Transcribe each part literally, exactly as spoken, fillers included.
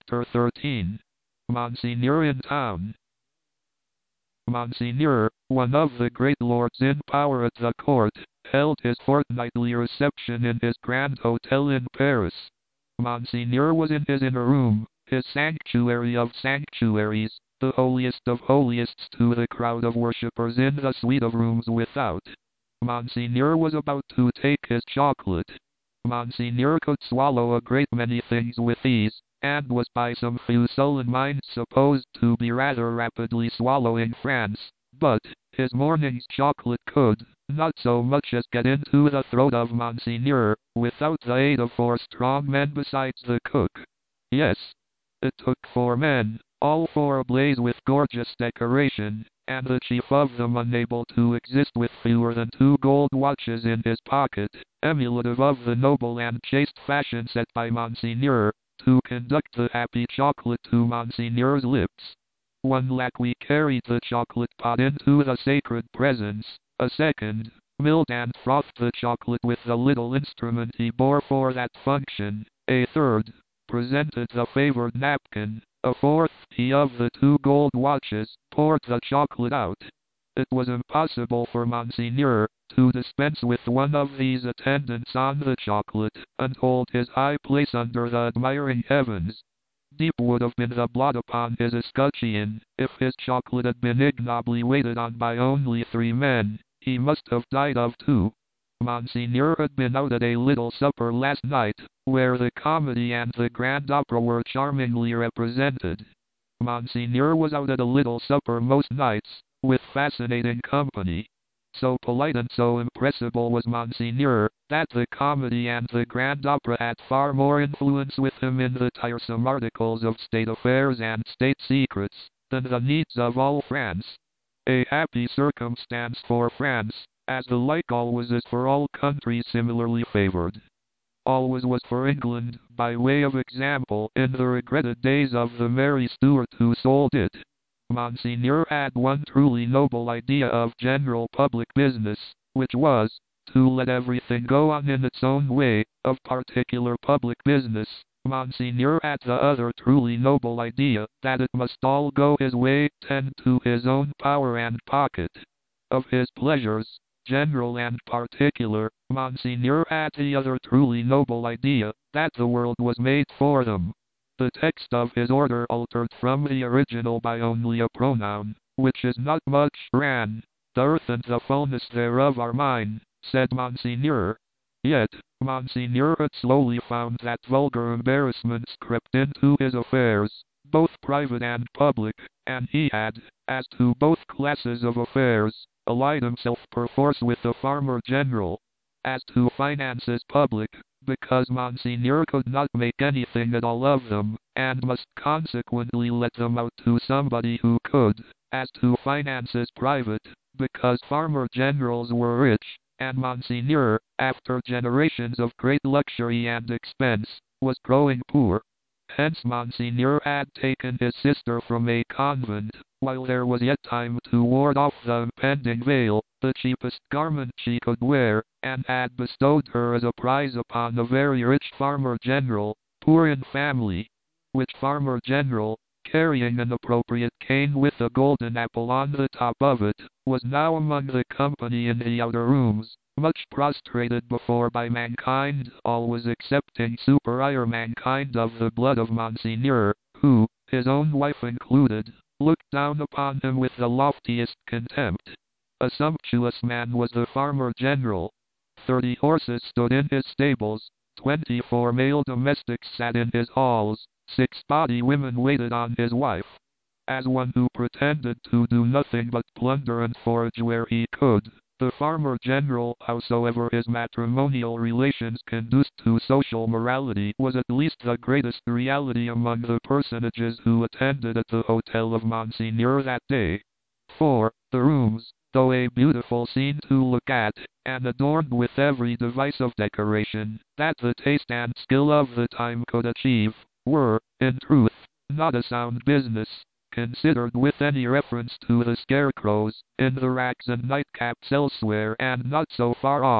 Chapter thirteen. Monseigneur in Town. Monseigneur, one of the great lords in power at the court, held his fortnightly reception in his grand hotel in Paris. Monseigneur was in his inner room, his sanctuary of sanctuaries, the holiest of holiest to the crowd of worshippers in the suite of rooms without. Monseigneur was about to take his chocolate. Monseigneur could swallow a great many things with ease, and was by some few sullen minds supposed to be rather rapidly swallowing France, but his morning's chocolate could not so much as get into the throat of Monseigneur, without the aid of four strong men besides the cook. Yes, it took four men, all four ablaze with gorgeous decoration, and the chief of them unable to exist with fewer than two gold watches in his pocket, emulative of the noble and chaste fashion set by Monseigneur, to conduct the happy chocolate to Monseigneur's lips. One lackey carried the chocolate pot into the sacred presence, a second milled and frothed the chocolate with the little instrument he bore for that function, a third presented the favored napkin, a fourth, he of the two gold watches, poured the chocolate out. It was impossible for Monseigneur to dispense with one of these attendants on the chocolate, and hold his high place under the admiring heavens. Deep would have been the blot upon his escutcheon, if his chocolate had been ignobly waited on by only three men. He must have died of two. Monseigneur had been out at a little supper last night, where the comedy and the grand opera were charmingly represented. Monseigneur was out at a little supper most nights, with fascinating company. So polite and so impressible was Monseigneur, that the comedy and the grand opera had far more influence with him in the tiresome articles of state affairs and state secrets, than the needs of all France. A happy circumstance for France, as the like always is for all countries similarly favored. Always was for England, by way of example, in the regretted days of the Mary Stuart who sold it. Monseigneur had one truly noble idea of general public business, which was, to let everything go on in its own way. Of particular public business, Monseigneur had the other truly noble idea, that it must all go his way, tend to his own power and pocket. Of his pleasures, general and particular, Monseigneur had the other truly noble idea, that the world was made for them. The text of his order, altered from the original by only a pronoun, which is not much, ran, "The earth and the fullness thereof are mine," said Monseigneur. Yet, Monseigneur had slowly found that vulgar embarrassments crept into his affairs, both private and public, and he had, as to both classes of affairs, allied himself perforce with the farmer general. As to finances public, because Monseigneur could not make anything at all of them, and must consequently let them out to somebody who could. As to finances private, because farmer generals were rich, and Monseigneur, after generations of great luxury and expense, was growing poor. Hence Monseigneur had taken his sister from a convent, while there was yet time to ward off the impending veil, the cheapest garment she could wear, and had bestowed her as a prize upon a very rich farmer general, poor in family. Which farmer general, carrying an appropriate cane with a golden apple on the top of it, was now among the company in the outer rooms, much prostrated before by mankind, always excepting superior mankind of the blood of Monseigneur, who, his own wife included, looked down upon him with the loftiest contempt. A sumptuous man was the farmer general. Thirty horses stood in his stables, twenty-four male domestics sat in his halls, six bawdy women waited on his wife. As one who pretended to do nothing but plunder and forage where he could, the farmer general, howsoever his matrimonial relations conduced to social morality, was at least the greatest reality among the personages who attended at the hotel of Monseigneur that day. For, the rooms, though a beautiful scene to look at, and adorned with every device of decoration that the taste and skill of the time could achieve, were, in truth, not a sound business, considered with any reference to the scarecrows, in the racks and nightcaps elsewhere, and not so far off,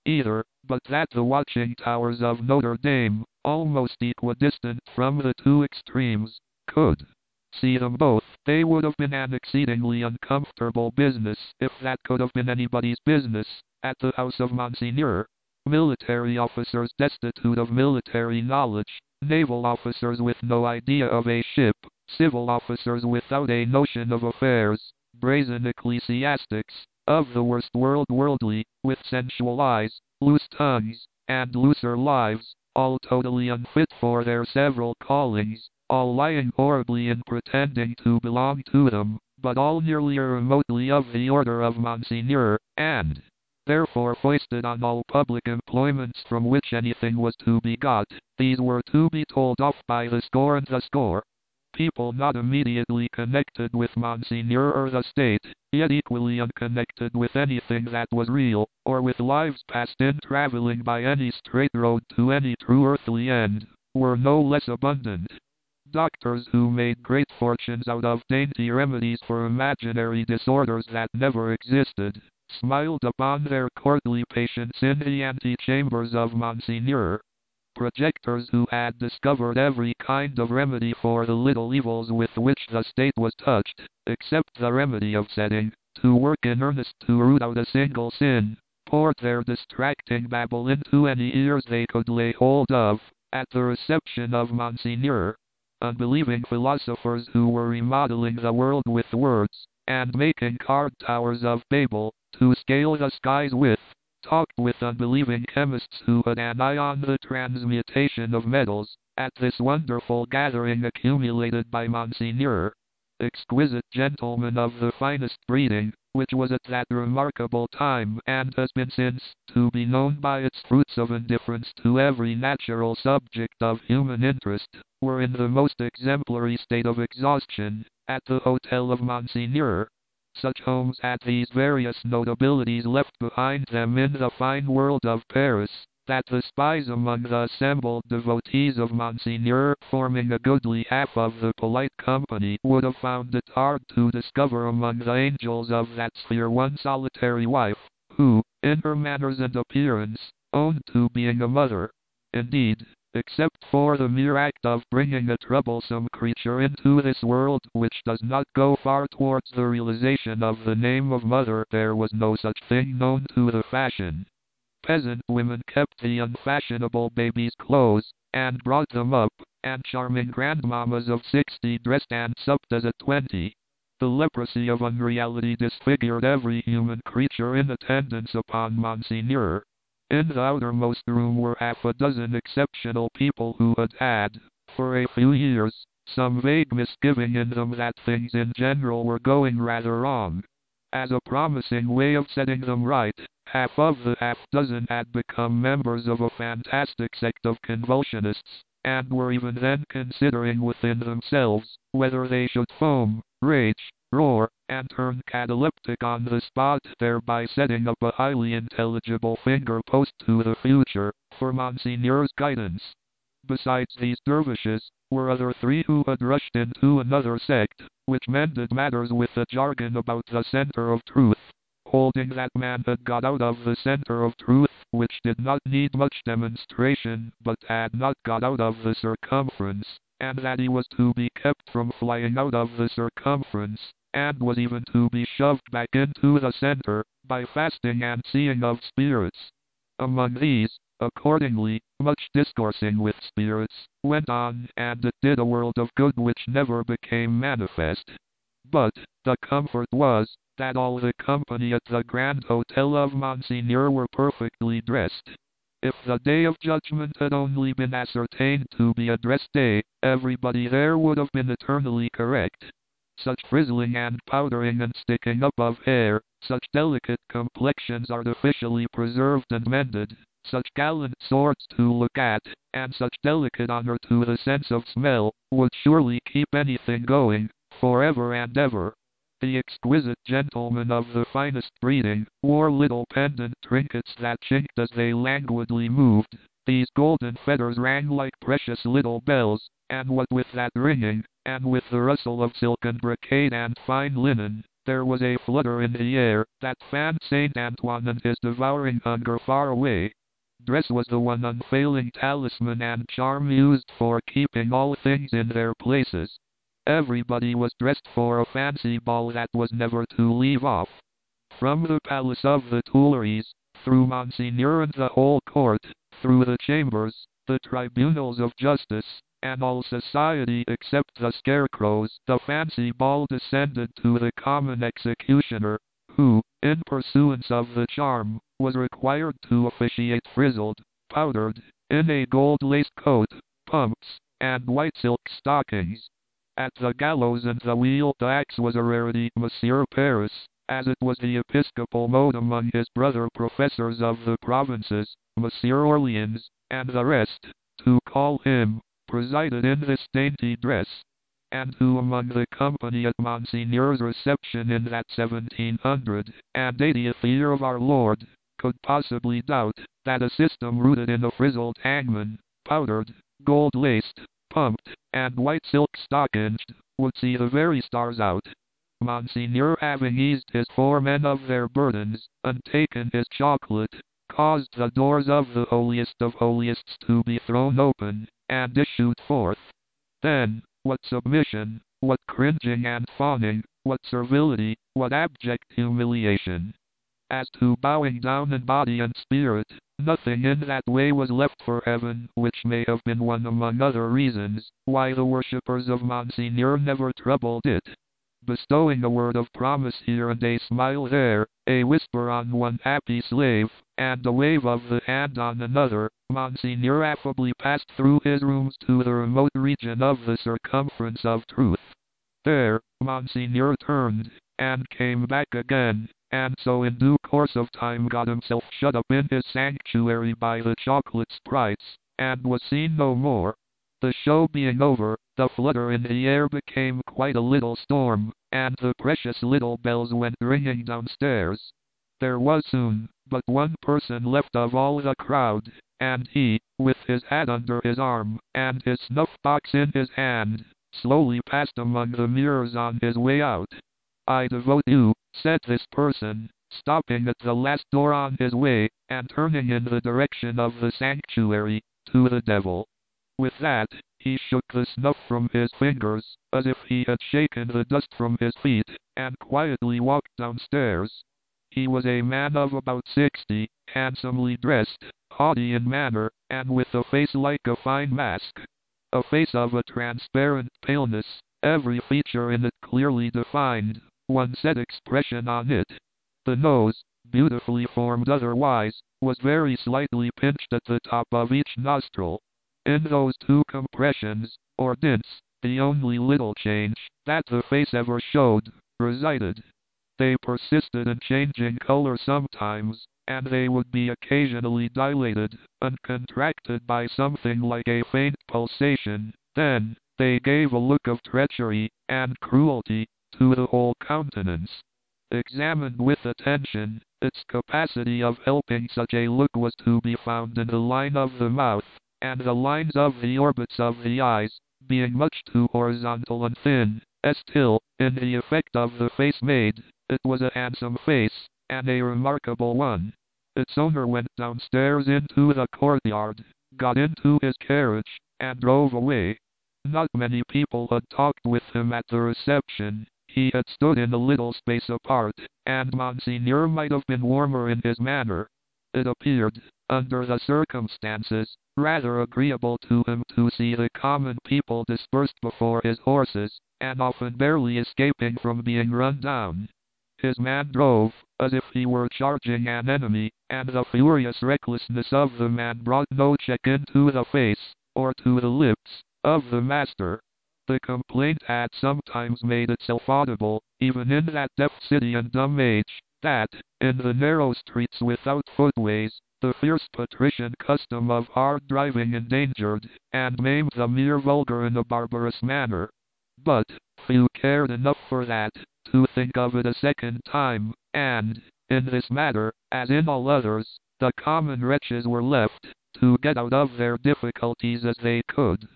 either, but that the watching towers of Notre Dame, almost equidistant from the two extremes, could see them both. They would have been an exceedingly uncomfortable business, if that could have been anybody's business, at the house of Monseigneur. Military officers destitute of military knowledge, naval officers with no idea of a ship, civil officers without a notion of affairs, brazen ecclesiastics, of the worst world worldly, with sensual eyes, loose tongues, and looser lives, all totally unfit for their several callings, all lying horribly in pretending to belong to them, but all nearly or remotely of the order of Monseigneur, and therefore foisted on all public employments from which anything was to be got. These were to be told off by the score and the score. People not immediately connected with Monseigneur or the state, yet equally unconnected with anything that was real, or with lives passed in traveling by any straight road to any true earthly end, were no less abundant. Doctors who made great fortunes out of dainty remedies for imaginary disorders that never existed, smiled upon their courtly patients in the antechambers of Monseigneur. Projectors who had discovered every kind of remedy for the little evils with which the state was touched, except the remedy of setting to work in earnest to root out a single sin, poured their distracting babble into any ears they could lay hold of, at the reception of Monseigneur. Unbelieving philosophers who were remodeling the world with words, and making card towers of Babel, to scale the skies with, talked with unbelieving chemists who had an eye on the transmutation of metals, at this wonderful gathering accumulated by Monseigneur. Exquisite gentlemen of the finest breeding, which was at that remarkable time and has been since, to be known by its fruits of indifference to every natural subject of human interest, were in the most exemplary state of exhaustion, at the Hotel of Monseigneur. Such homes had these various notabilities left behind them in the fine world of Paris, that the spies among the assembled devotees of Monseigneur, forming a goodly half of the polite company, would have found it hard to discover among the angels of that sphere one solitary wife, who, in her manners and appearance, owned to being a mother. Indeed, except for the mere act of bringing a troublesome creature into this world which does not go far towards the realization of the name of mother, there was no such thing known to the fashion. Peasant women kept the unfashionable babies' clothes, and brought them up, and charming grandmammas of sixty dressed and supped as at twenty. The leprosy of unreality disfigured every human creature in attendance upon Monseigneur. In the outermost room were half a dozen exceptional people who had had, for a few years, some vague misgiving in them that things in general were going rather wrong. As a promising way of setting them right, half of the half dozen had become members of a fantastic sect of convulsionists, and were even then considering within themselves whether they should foam, rage, roar, and turn cataleptic on the spot, thereby setting up a highly intelligible finger-post to the future, for Monseigneur's guidance. Besides these dervishes, were other three who had rushed into another sect, which mended matters with a jargon about the center of truth, holding that man had got out of the center of truth, which did not need much demonstration, but had not got out of the circumference, and that he was to be kept from flying out of the circumference, and was even to be shoved back into the center, by fasting and seeing of spirits. Among these, accordingly, much discoursing with spirits went on, and it did a world of good which never became manifest. But, the comfort was, that all the company at the Grand Hotel of Monseigneur were perfectly dressed. If the day of judgment had only been ascertained to be a dress day, everybody there would have been eternally correct. Such frizzling and powdering and sticking up of hair, such delicate complexions artificially preserved and mended, such gallant swords to look at, and such delicate honor to the sense of smell, would surely keep anything going, forever and ever. The exquisite gentlemen of the finest breeding wore little pendant trinkets that chinked as they languidly moved. These golden fetters rang like precious little bells, and what with that ringing, and with the rustle of silk and brocade and fine linen, There was a flutter in the air that fanned Saint Antoine and his devouring hunger far away. Dress was the one unfailing talisman and charm used for keeping all things in their places. Everybody was dressed for a fancy ball that was never to leave off. From the palace of the Tuileries, through Monseigneur and the whole court, through the chambers, the tribunals of justice, and all society except the scarecrows, the fancy ball descended to the common executioner, who, in pursuance of the charm, was required to officiate frizzled, powdered, in a gold-laced coat, pumps, and white silk stockings. At the gallows and the wheel the axe was a rarity, Monsieur Paris, as it was the episcopal mode among his brother professors of the provinces, Monsieur Orleans, and the rest, to call him, presided in this dainty dress, and who among the company at Monseigneur's reception in that seventeen hundred and eightieth year of our Lord, could possibly doubt that a system rooted in a frizzled hangman, powdered, gold-laced, pumped, and white silk stockinged, would see the very stars out. Monseigneur, having eased his four men of their burdens, and taken his chocolate, caused the doors of the holiest of holiest to be thrown open, and issued forth. Then, what submission, what cringing and fawning, what servility, what abject humiliation! As to bowing down in body and spirit, nothing in that way was left for heaven, which may have been one among other reasons why the worshippers of Monseigneur never troubled it. Bestowing a word of promise here and a smile there, a whisper on one happy slave, and a wave of the hand on another, Monseigneur affably passed through his rooms to the remote region of the circumference of truth. There, Monseigneur turned, and came back again, and so in due course of time got himself shut up in his sanctuary by the chocolate sprites, and was seen no more. The show being over, the flutter in the air became quite a little storm, and the precious little bells went ringing downstairs. There was soon but one person left of all the crowd, and he, with his hat under his arm, and his snuff-box in his hand, slowly passed among the mirrors on his way out. "I devote you," said this person, stopping at the last door on his way, and turning in the direction of the sanctuary, "to the devil." With that, he shook the snuff from his fingers, as if he had shaken the dust from his feet, and quietly walked downstairs. He was a man of about sixty, handsomely dressed, haughty in manner, and with a face like a fine mask. A face of a transparent paleness, every feature in it clearly defined, one set expression on it. The nose, beautifully formed otherwise, was very slightly pinched at the top of each nostril. In those two compressions, or dints, the only little change that the face ever showed, resided. They persisted in changing color sometimes, and they would be occasionally dilated and contracted by something like a faint pulsation. Then, they gave a look of treachery and cruelty to the whole countenance. Examined with attention, its capacity of helping such a look was to be found in the line of the mouth, and the lines of the orbits of the eyes, being much too horizontal and thin, as still, in the effect of the face made, it was a handsome face, and a remarkable one. Its owner went downstairs into the courtyard, got into his carriage, and drove away. Not many people had talked with him at the reception. He had stood in a little space apart, and Monseigneur might have been warmer in his manner. It appeared, under the circumstances, rather agreeable to him to see the common people dispersed before his horses, and often barely escaping from being run down. His man drove, as if he were charging an enemy, and the furious recklessness of the man brought no check into the face, or to the lips, of the master. The complaint had sometimes made itself audible, even in that deaf city and dumb age, that, in the narrow streets without footways, the fierce patrician custom of hard driving endangered and maimed the mere vulgar in a barbarous manner. But, few cared enough for that, to think of it a second time, and, in this matter, as in all others, the common wretches were left, to get out of their difficulties as they could.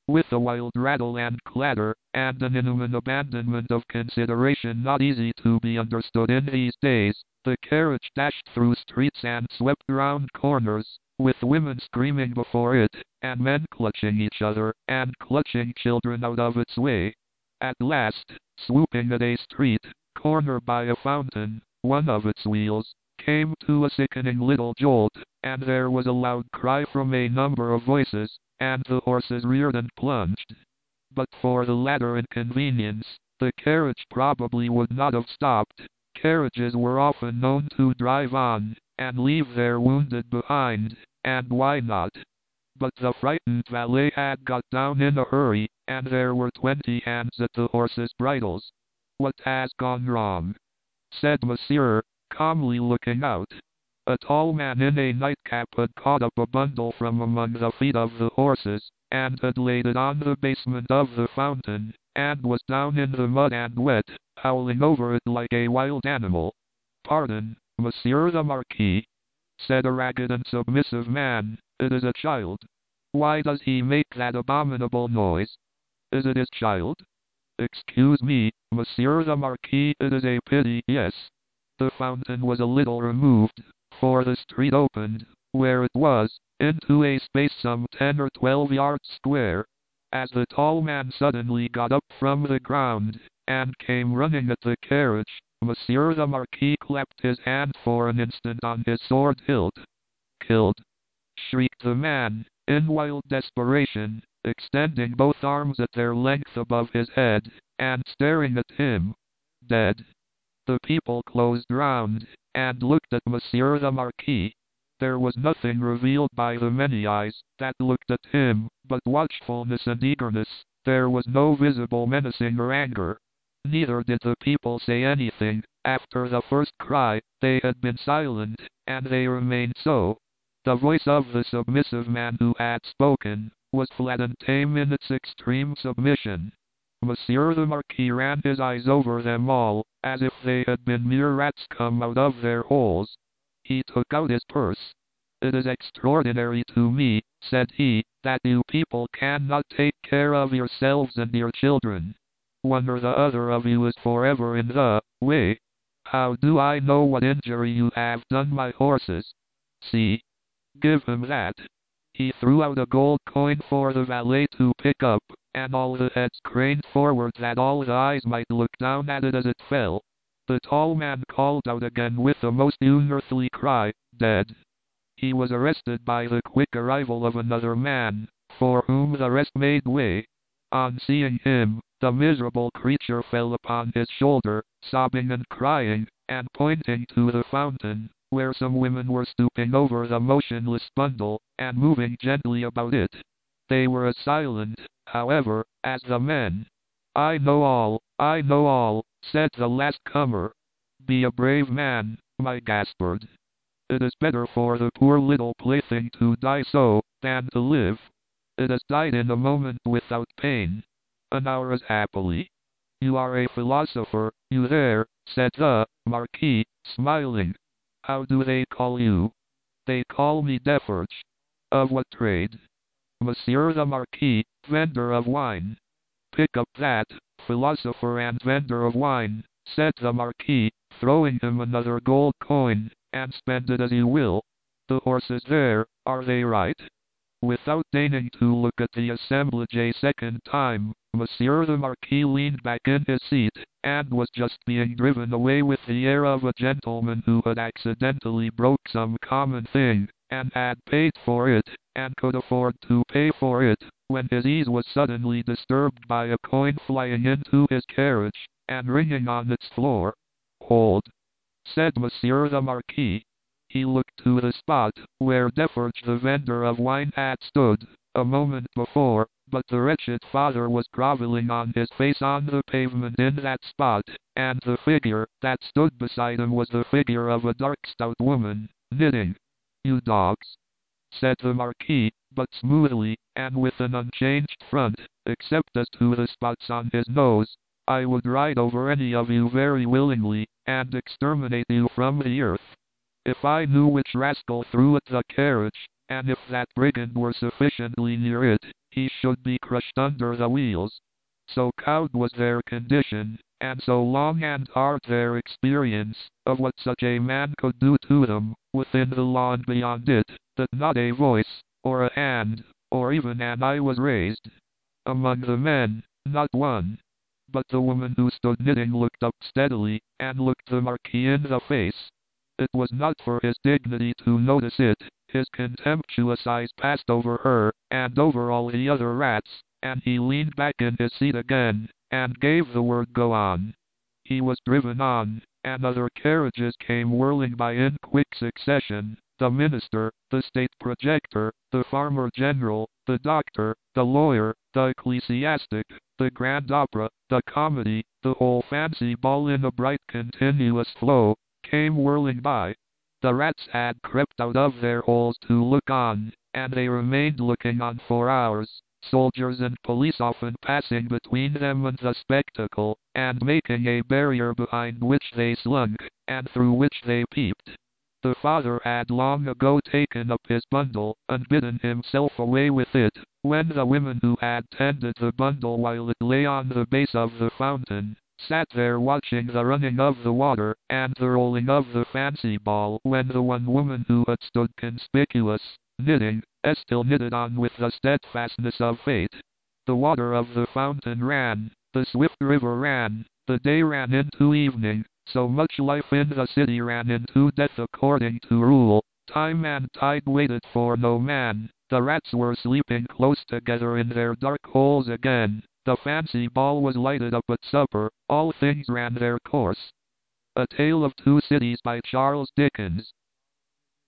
with a wild rattle and clatter, and an inhuman abandonment of consideration not easy to be understood in these days. The carriage dashed through streets and swept round corners, with women screaming before it, and men clutching each other, and clutching children out of its way. At last, swooping at a street corner by a fountain, one of its wheels came to a sickening little jolt, and there was a loud cry from a number of voices, and the horses reared and plunged. But for the latter inconvenience, the carriage probably would not have stopped. Carriages were often known to drive on, and leave their wounded behind, and why not? But the frightened valet had got down in a hurry, and there were twenty hands at the horses' bridles. "What has gone wrong?" said Monsieur, calmly looking out. A tall man in a nightcap had caught up a bundle from among the feet of the horses, and had laid it on the basement of the fountain, and was down in the mud and wet, howling over it like a wild animal. "Pardon, Monsieur the Marquis," said a ragged and submissive man, "it is a child. Why does he make that abominable noise? Is it his child?" "Excuse me, Monsieur the Marquis, it is a pity, yes." The fountain was a little removed, for the street opened, where it was, into a space some ten or twelve yards square. As the tall man suddenly got up from the ground, and came running at the carriage, Monsieur the Marquis clapped his hand for an instant on his sword hilt. "Killed!" shrieked the man, in wild desperation, extending both arms at their length above his head, and staring at him. "Dead!" The people closed round, and looked at Monsieur the Marquis. There was nothing revealed by the many eyes that looked at him, but watchfulness and eagerness. There was no visible menacing or anger. Neither did the people say anything. After the first cry, they had been silent, and they remained so. The voice of the submissive man who had spoken was flat and tame in its extreme submission. Monsieur the Marquis ran his eyes over them all, as if they had been mere rats come out of their holes. He took out his purse. "It is extraordinary to me," said he, "that you people cannot take care of yourselves and your children. One or the other of you is forever in the way. How do I know what injury you have done my horses? See. Give him that." He threw out a gold coin for the valet to pick up, and all the heads craned forward that all the eyes might look down at it as it fell. The tall man called out again with a most unearthly cry, "Dead!" He was arrested by the quick arrival of another man, for whom the rest made way. On seeing him, the miserable creature fell upon his shoulder, sobbing and crying, and pointing to the fountain, where some women were stooping over the motionless bundle, and moving gently about it. They were as silent, however, as the men. "I know all, I know all," said the last comer. "Be a brave man, my Gaspard. It is better for the poor little plaything to die so, than to live. It has died in a moment without pain. An hour as happily. You are a philosopher, you there," said the Marquis, smiling. "How do they call you?" "They call me Defarge." "Of what trade?" "Monsieur the Marquis, vendor of wine." "Pick up that, philosopher and vendor of wine," said the Marquis, throwing him another gold coin, "and spend it as you will. The horses there, are they right?" Without deigning to look at the assemblage a second time, Monsieur the Marquis leaned back in his seat, and was just being driven away with the air of a gentleman who had accidentally broke some common thing, and had paid for it, and could afford to pay for it, when his ease was suddenly disturbed by a coin flying into his carriage, and ringing on its floor. "Hold," said Monsieur the Marquis. He looked to the spot where Defarge the vendor of wine had stood, a moment before, but the wretched father was grovelling on his face on the pavement in that spot, and the figure that stood beside him was the figure of a dark stout woman, knitting. "You dogs," said the Marquis, but smoothly, and with an unchanged front, except as to the spots on his nose, "I would ride over any of you very willingly, and exterminate you from the earth. If I knew which rascal threw at the carriage, and if that brigand were sufficiently near it, he should be crushed under the wheels. So cowed was their condition, and so long and hard their experience of what such a man could do to them, within the law and beyond it, that not a voice, or a hand, or even an eye was raised. Among the men, not one. But the woman who stood knitting looked up steadily, and looked the Marquis in the face. It was not for his dignity to notice it, his contemptuous eyes passed over her, and over all the other rats, and he leaned back in his seat again, and gave the word go on. He was driven on, and other carriages came whirling by in quick succession, the minister, the state projector, the farmer general, the doctor, the lawyer, the ecclesiastic, the grand opera, the comedy, the whole fancy ball in a bright continuous flow, came whirling by. The rats had crept out of their holes to look on, and they remained looking on for hours, soldiers and police often passing between them and the spectacle, and making a barrier behind which they slunk, and through which they peeped. The father had long ago taken up his bundle, and bidden himself away with it, when the women who had tended the bundle while it lay on the base of the fountain, sat there watching the running of the water, and the rolling of the fancy ball, when the one woman who had stood conspicuous, knitting, still knitted on with the steadfastness of fate. The water of the fountain ran, the swift river ran, the day ran into evening, so much life in the city ran into death according to rule. Time and tide waited for no man. The rats were sleeping close together in their dark holes again. The fancy ball was lighted up at supper. All things ran their course. A Tale of Two Cities by Charles Dickens.